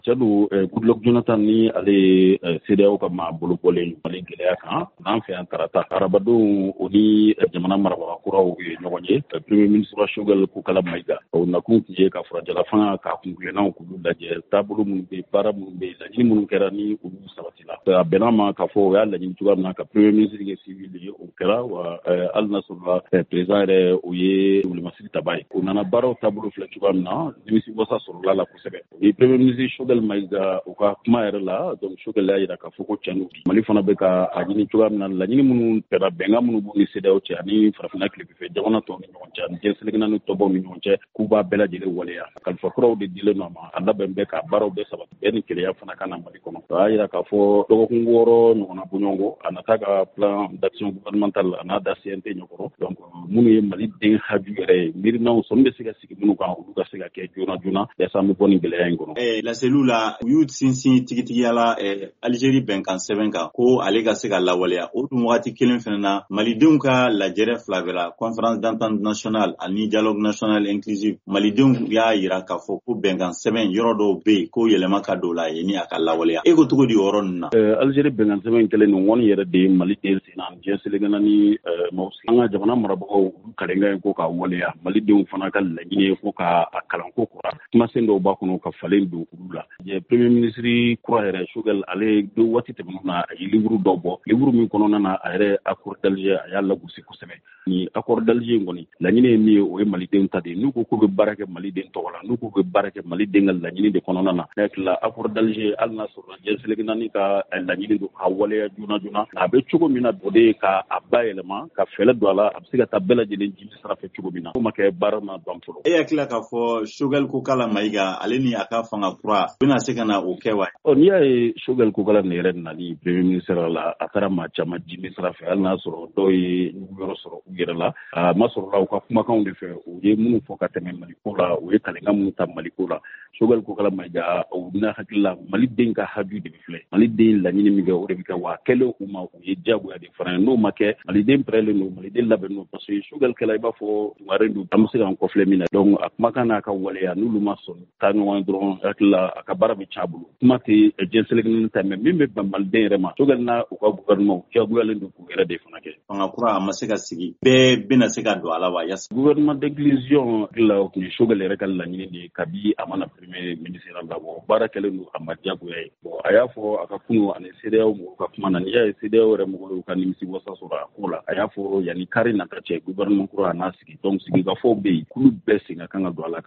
Cadu Goodluck Jonathan ni ale CEDEAO ka maa bolokolen Mali gɛlɛya kan n'an fɛ yan tarata arabadenw o ni jamana marabagakuraw ye ɲɔgɔn ye premier ministre Choguel Kokala Maïga o nakun tun ye ka furajala fanga k'a kungilennaw k'olu lajɛ taabolo minnu bɛ baara minnu bɛ laɲini minnu kɛra ni olu sabatila a bɛnna ma k'a fɔ o y'a laɲini cogoya min na ka premier ministre kɛ civil ye o kɛra wa hali n'a sɔrɔla président yɛrɛ o ye welemasiri taba ye o nana baaraw taabolo filɛ cogoya min na nimisi wasa sɔrɔla la kosɛbɛ ni premier ministre Choguel Maïga u ka kuma yɛrɛ la donc Choguel y'a jira k'a fɔ ko cɛnni Mali fana bɛ ka a ɲini cogoya min na laɲini minnu kɛra bɛnkan minnu b'u ni CEDEAO cɛ ani farafinna tilebinfɛ jamana tɔw ni ɲɔgɔn cɛ ani diɲɛselekina ni tɔbaw ni ɲɔgɔn cɛ k'u b'a bɛɛ lajɛlen waleya kalifa kuraw de dilen nɔ a ma a labɛn bɛ ka baaraw bɛɛ sabati bɛɛ ni keleya fana ka na Mali kɔnɔ a y'a jira k'a fɔ dɔgɔkun 6 ɲɔgɔnna bɔɲɔgɔnko a nata ka plan d'action gouvernementale a n'a da CNT ɲɛkɔrɔ donc minnu ye Mali den haju yɛrɛ ye miirinaw sɔnni bɛ se ka sigi minnu kan olu ka se ka kɛ joona joona yaasa an bɛ bɔ nin gɛlɛya in kɔnɔ. La cellule u y'u sinsin tigitigiyala Algérie bɛnkan sɛbɛn kan ko ale ka se ka lawaleya o dun wagati kelen fana na malidenw ka lajɛrɛ fila bɛla conférence d'entente nationale ani dialogue national inclusif malidenw y'a jira k'a fɔ ko bɛnkan sɛbɛn yɔrɔ dɔw bɛ yen ko yɛlɛma ka don la ye ni a ka lawaleya e ko cogo di yɔrɔ ninnu na. Algérie bɛnkan sɛbɛn kelen nin wɔni yɛrɛ de ye Mali den senna diɲɛselekina ni an ka jamana marabagaw kalenkan ye ko k'a waleya malidenw fana ka laɲini ye ko k'a kalanko kura kumasen dɔw b'a kɔnɔ ka falen don olu la premier ministre kura yɛrɛ Choguel ale do waati tɛmɛnnu na a ye livre dɔw bɔ livre min kɔnɔna na a yɛrɛ accord d'Alger a y'a lagosi kosɛbɛ ni accord d'Alger in kɔni laɲini ye min ye o ye malidenw ta de ye n'u ko k'u bɛ baara kɛ maliden tɔgɔ la n'u ko k'u bɛ baara kɛ maliden ka laɲini de kɔnɔna na ne hakili la accord d'Alger hali n'a sɔrɔ diɲɛselekina ni ka laɲini don ka waleya joona joona a bɛ cogo min na o de ye ka a bayɛlɛma ka fɛɛrɛ don a la a bɛ se ka taa bɛɛ lajɛlen jimi sira fɛ cogo min na o ma kɛ baara ma ban fɔlɔ. E hakili la k'a fɔ Choguel Kokala Maïga ale ni a ka fanga kura bɛna se ka na o kɛ wa. N'i y'a ye Choguel Kokala nin yɛrɛ nali premier ministre la a taara maa caman jimi sira fɛ hali n'a sɔrɔ dɔw ye yɔrɔ sɔrɔ u yɛrɛ la a ma sɔrɔla u ka kumakanw de fɛ u ye minnu fɔ ka tɛmɛ Maliko la u ye kalekan minnu ta Maliko la Choguel Kokala Maïga o bɛna hakili la maliden ka haju de bɛ filɛ maliden laɲini min kɛ o de bɛ kɛ wa kɛlen u ma u ye diyagoya de fana ye n'o ma kɛ maliden pɛrɛlen don maliden labɛnnen don parce que Choguel kɛla i b'a fɔ tungaren don an bɛ se k'an kɔfilɛ min na donc a kumakan n'a ka waleya n'olu ma sɔn taa ɲɔgɔn ye dɔrɔn hakili la a ka baara bɛ caa bolo kuma tɛ diɲɛselekina ta mɛ min bɛ bɛn maliden yɛrɛ ma Choguel n'a u ka gouvernement diyagoyalen don k'u yɛrɛ de fana kɛ. Fanga kura a ma se ka sigi bɛɛ bɛna se ka don a la wa yasa. Gouvernement d'inclusion la o tun ye Choguel yɛrɛ ka laɲini de kabi a mana premier ministre la bɔ baara kɛlen don a ma diyagoya ye bon a y'a fɔ a ka kunun ani CEDEAO mɔgɔw ka kuma na n'i y'a ye CEDEAO yɛrɛ mɔgɔw y'u ka nimisi wasa sɔrɔ a ko la a y'a fɔ yanni kari nata cɛ gouvernement kura a n'a sigi donc sigikafɔw bɛ yen k'olu bɛɛ sen ka kan ka don a la.